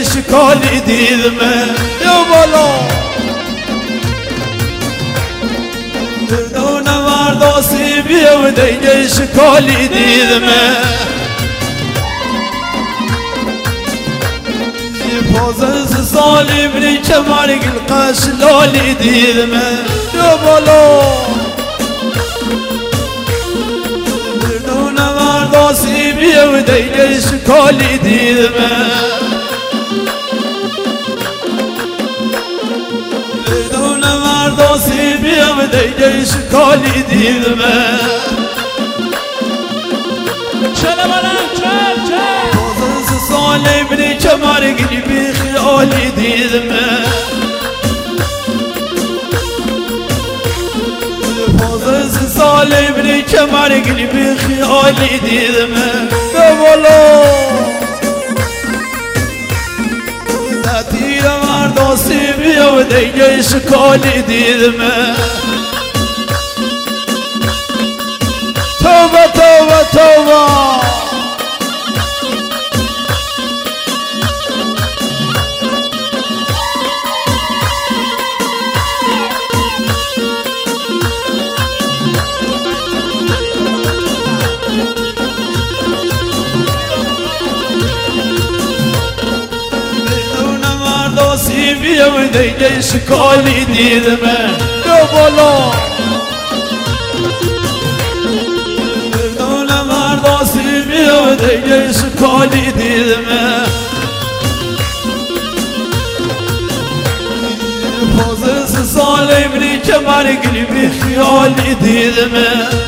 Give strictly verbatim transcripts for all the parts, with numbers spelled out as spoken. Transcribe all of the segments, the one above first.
شکالی دیدمه یا بالا دردون مرداسی بیا دیگه شکالی دیدمه پازنز سالی بری کمارگ القش لالی دیدمه یا بالا دردون مرداسی بیا دیگه شکالی دیدمه دردون مرداسی بیا دیگه شکالی دیدمه چله بلند چل چل پازنز سالی بری کمارگ بی خیالی دیدمه پازنز سالی بری کمارگ بی خیالی دیدمه به بالا تیر مرداسی بیا دیگه شکالی دیدمه توبه توبه توبه مرداسی بیا دیگه شکالی دیدمه یا بالا دردون مرداسی بیا دیگه شکالی دیدمه پازنز سالی بری کمارگ بی خیالی دیدمه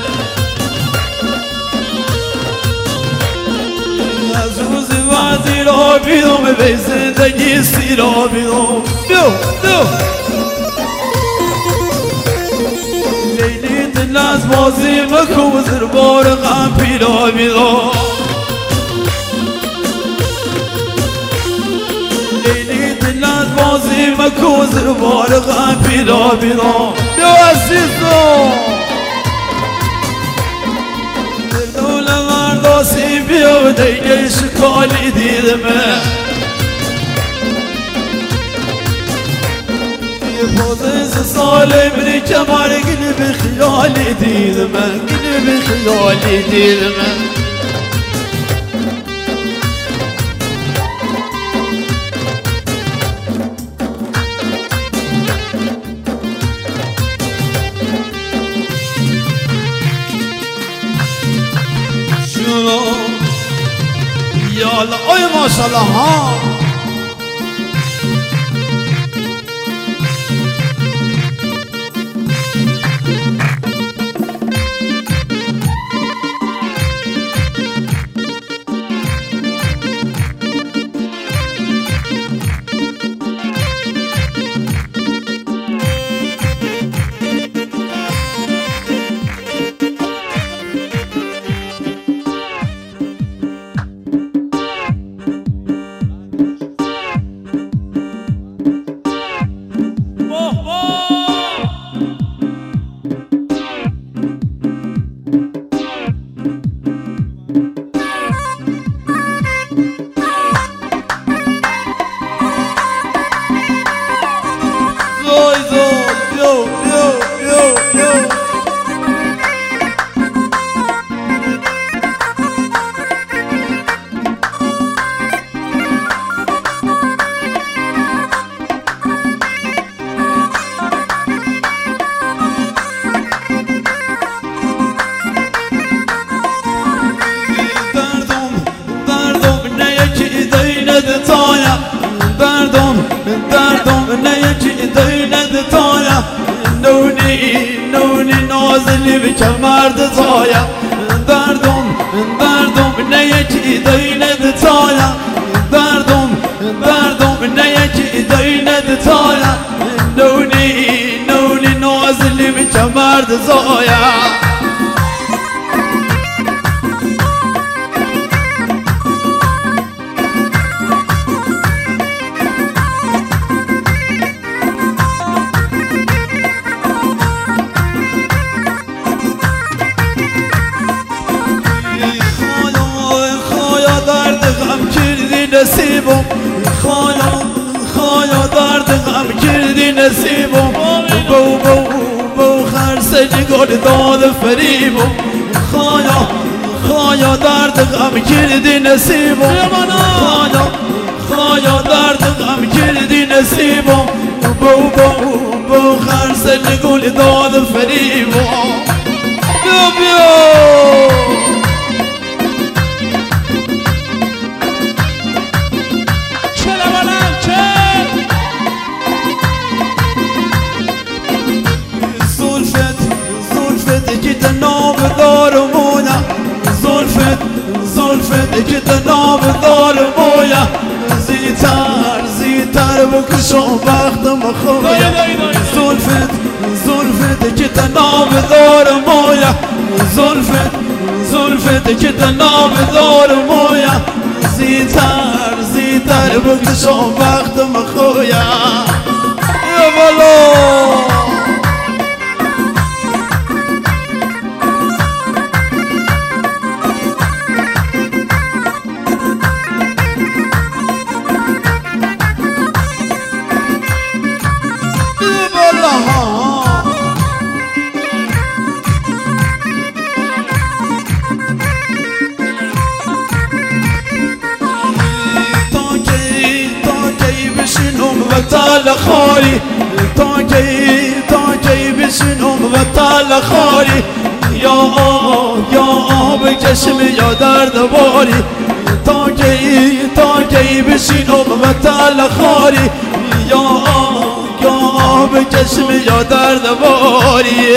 از روز وزیر ها بیدم به زندگی سیرا بیدم بیو بیو لیلی دل از بازی مکو زربار غم پیرا بیدم لیلی دل از بازی مکو زربار غم پیرا بیدم بیو عزیزم مرداسی بیا دیگه شکالی دیدمه پازنز سالی بری کمارگ بی خیالی دیدمه بی خیالی دیدمه یالا اوی ماشالله ها نازلی بکن مرد زایا دردم دردم نه یکی دینه تایا دردم دردم نه یکی دینه تایا نونی نونی نازلی بکن مرد زایا نصیبم خانه غم کردی نصیبم بو بو بو خرسه گل داد فریبم خایا خایا درد غم کردی نصیبم خایا خایا درد غم کردی نصیبم بو بو بو خرسه گل داد فریبم بیا بیا زلفت که تناب دار مویا زیتر زیتر بکشم وقتم خویا زلفت زلفت که تناب دار مویا زلفت زلفت که تناب دار مویا زیتر زیتر بکشم وقتم خویا یا بالا وطال خالي تاكي تاكي بشنوم وطال خالي يا آب يا آب چشم يا درد باري تاكي تاكي بشنوم وطال خالي يا آب يا آب چشم يا درد باري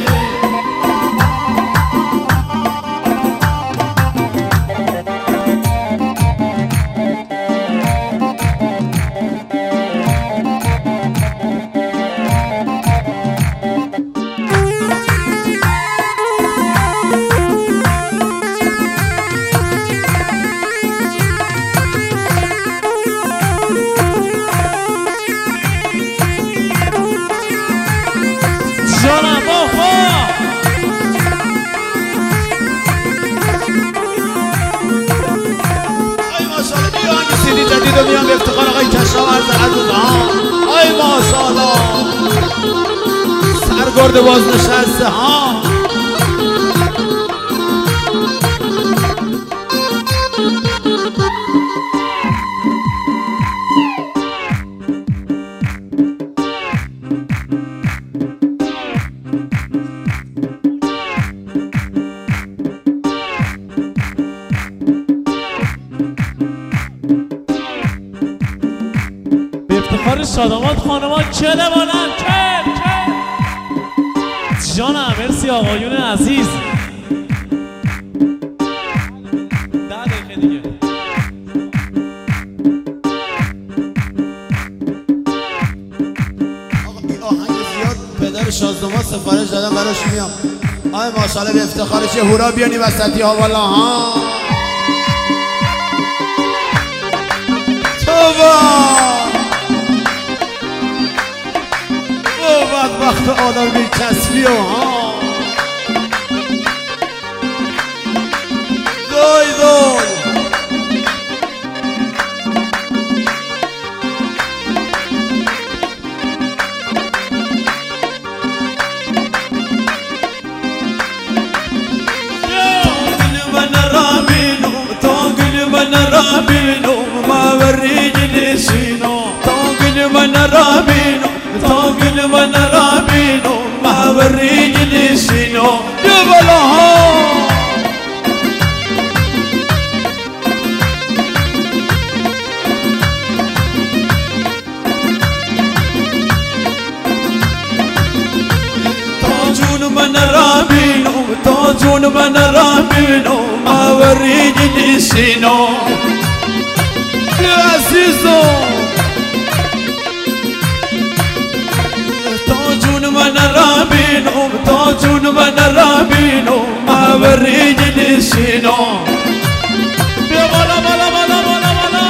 میام به افتخار آقای کشاورز عزیز ها آی ماشاءالله سرگرد باز نشسته ها شادامات خانمان چله بانم چل چل جانم مرسی آقایون عزیز ده دقیقه دیگه آقا این آهنگ زیاد پدر شازدامات سفارش دادم براش میام آی ماشاءالله به افتخارش یه هورا بیانی وسطی ها والا ها توبا وقت آدم بی کسبی و ها دای دای تاقل من رابينو ما وريني شينو تاقل من رابينو تاقل من رابينو ما وريني شينو يا بلاها تاجون من رابينو تاجون من رابينو ما وريني شينو يا عزيزو تاجون من رابينو تاجون من رابينو ما وريني شينو يا بالا بالا بالا بالا بالا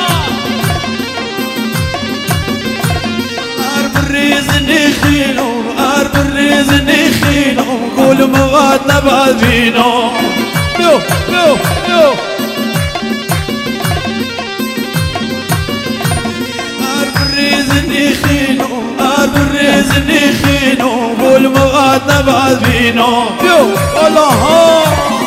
أرب الريز نخينو أرب الريز نخينو قول مواد نبادينو يو يو يو أرب الريز نخينو بعد نبعد بينو يو والله ها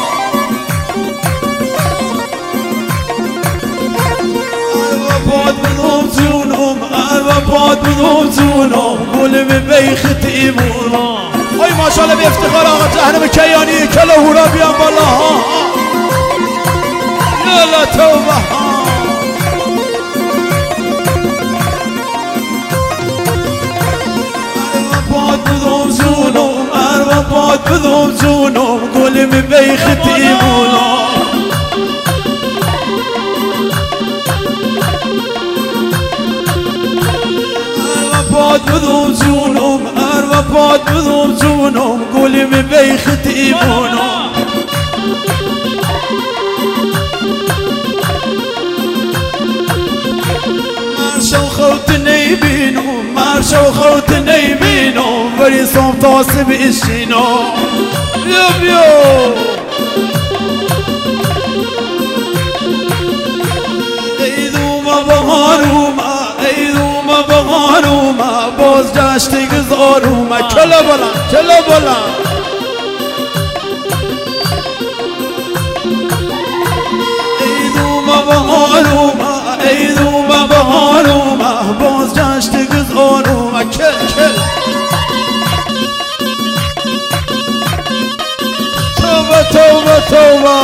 الوفات بذوب زونهم الوفات بذوب زونهم قول ببي ختيمونهم اي ما شاء الله بافتخار آقا جهنم کیانی کلا هورا بیان بالا ها یلا توبه ها الوفات بذوب زونهم الوفات بذوب زونهم قول ببي ختيمونهم الوفات بذوب زونهم الوفات بذوب زونهم قولي ببي ختيمونهم مارشوا خوتني بينهم مارشوا خوتني بينهم بري صوم توصب الشينو يوم يوم ايدو ما بغارو ما ايدو ما بغارو ما باز جاشتی گذارو ما کلا بلا کلا بلا ايدو ما بغارو ما ايدو ما بغارو ما باز جاشتی گذارو ما کل کل توبه توبه توبه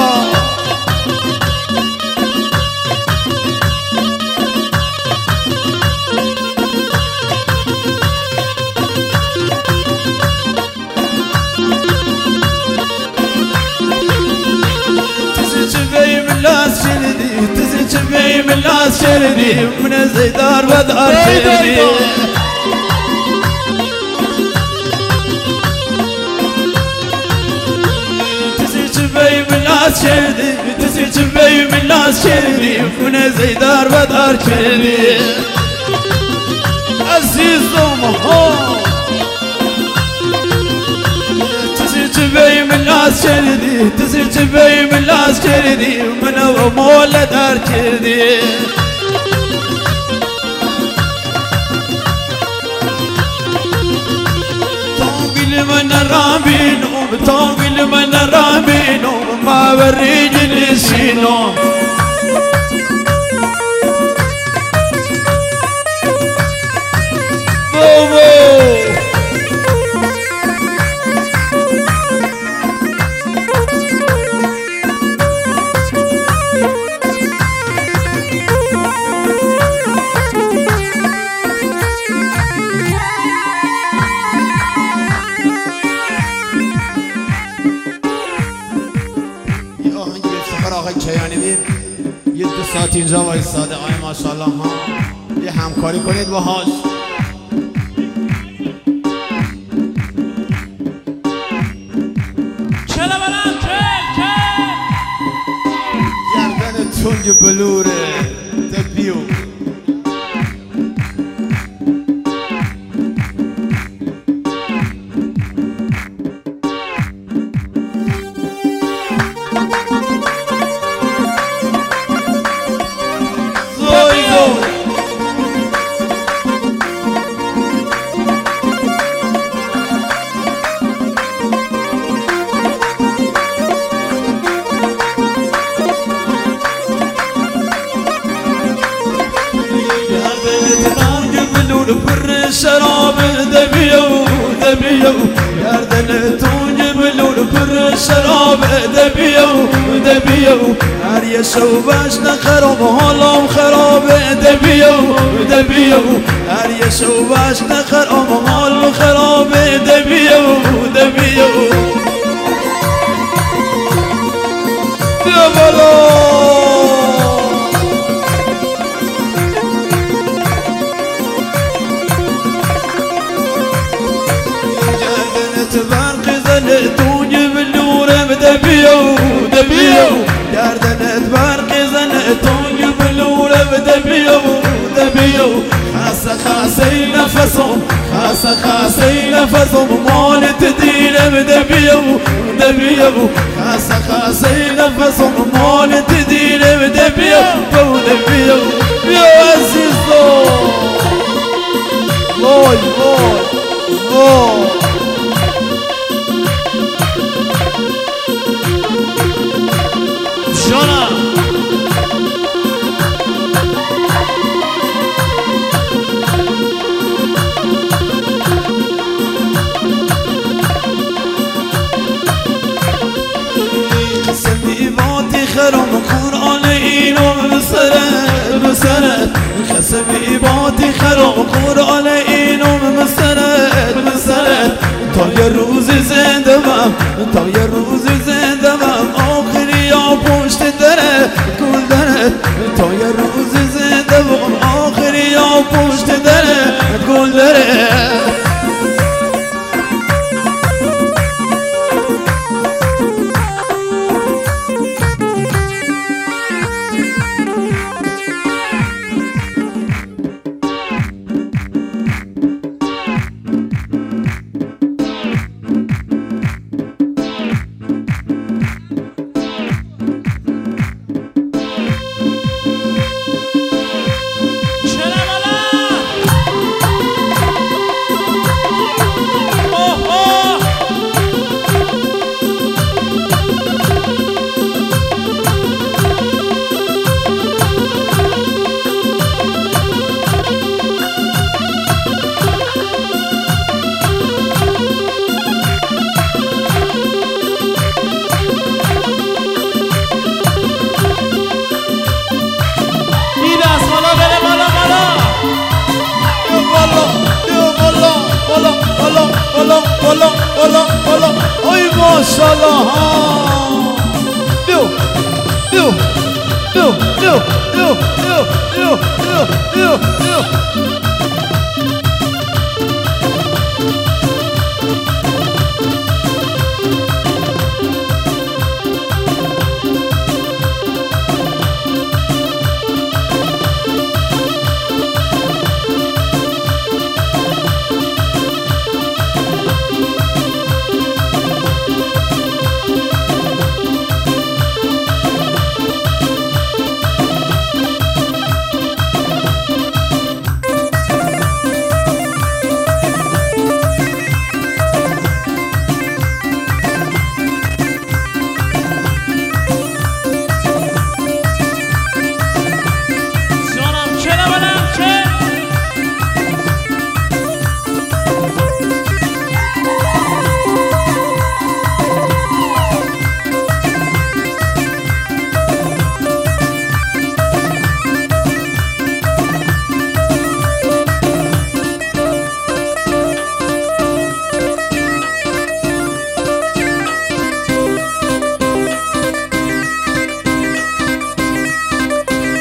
تزي من لاس شردي من زيدار بدار شردي تزي شبي من لاس شردي تزي شبي من لاس شردي من زيدار بدار شردي عزيز ومهون تبي من لاس شردي تزي تبي من لاس شردي من مولى دار شردي طاقل من رامينو طاقل من رامينو ما بريج السينو بوبو آقای کیانی بیم یه دو ساعت اینجا وایساده آقای ماشاءالله ها یه همکاری کنید باهاش چلا برم چل چل گردن تنگ بلوره دبیو بر شراب دبيو دبيو يردن تونج بلون بر شراب دبيو دبيو هر يشو باش نخرب حالم خراب دبيو دبيو هر يشو باش نخرب حالم خراب دبيو دبيو يا بلا تونج بلور بدبيو دبيو دردنت برقي زنت تونج بلور بدبيو دبيو خاصة خاصي نفسهم خاصة خاصي نفسهم مال تدين بدبيو دبيو خاصة خاصي نفسهم مال تدين بدبيو دبيو يا عزيزو واي واي واي مسرت خسبی باتی خراب قرآن اینم مسرت مسرت تا یه روز زنده بم تا یه روز زنده بم آخری یا پشت دره گل دره تا یه روز زنده بم آخری یا پشت دره گل دره بالا بالا بالا ای ماشاءالله بیو بیو بیو بیو بیو بیو بیو بیو بیو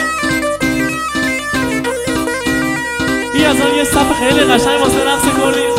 یه صف خیلی قشنگ واسه رقص کنیم.